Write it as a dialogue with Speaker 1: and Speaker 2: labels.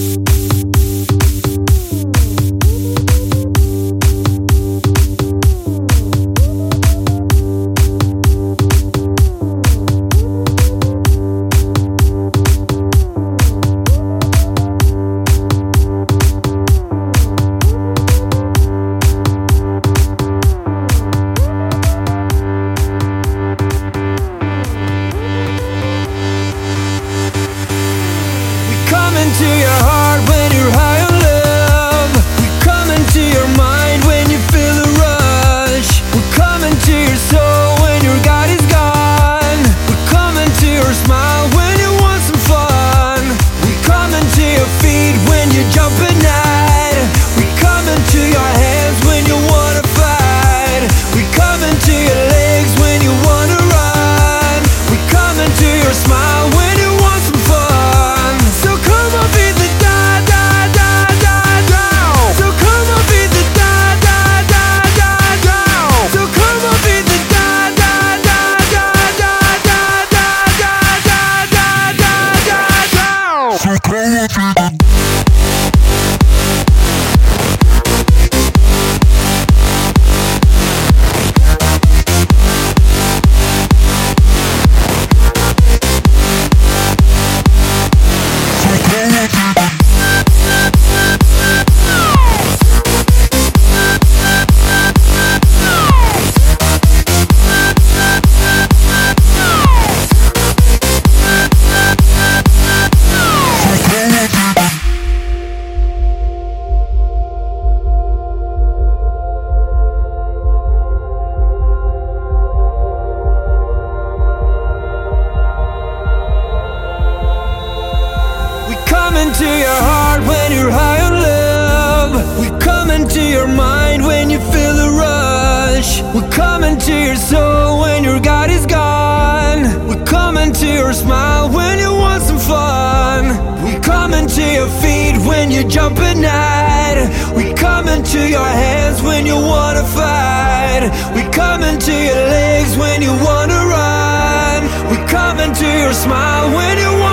Speaker 1: Into your heart when you're high on love. We come into your mind when you feel the rush. We come into your soul when your God is gone. We come into your smile when you want some fun. We come into your feet when you jump at night. We come into your hands when you wanna fight. We come into your legs when you wanna run. We come into your smile when you want some fun. So come on, be the da-da-da-da-da. So come on, be the da-da-da-da-da. So come on, be the da-da-da-da-da-da-da-da-da-da. So come on, be the into your heart when you're high on love. We come into your mind when you feel the rush. We come into your soul when your God is gone. We come into your smile when you want some fun. We come into your feet when you jump at night. We come into your hands when you wanna fight. We come into your legs when you wanna run. We come into your smile when you want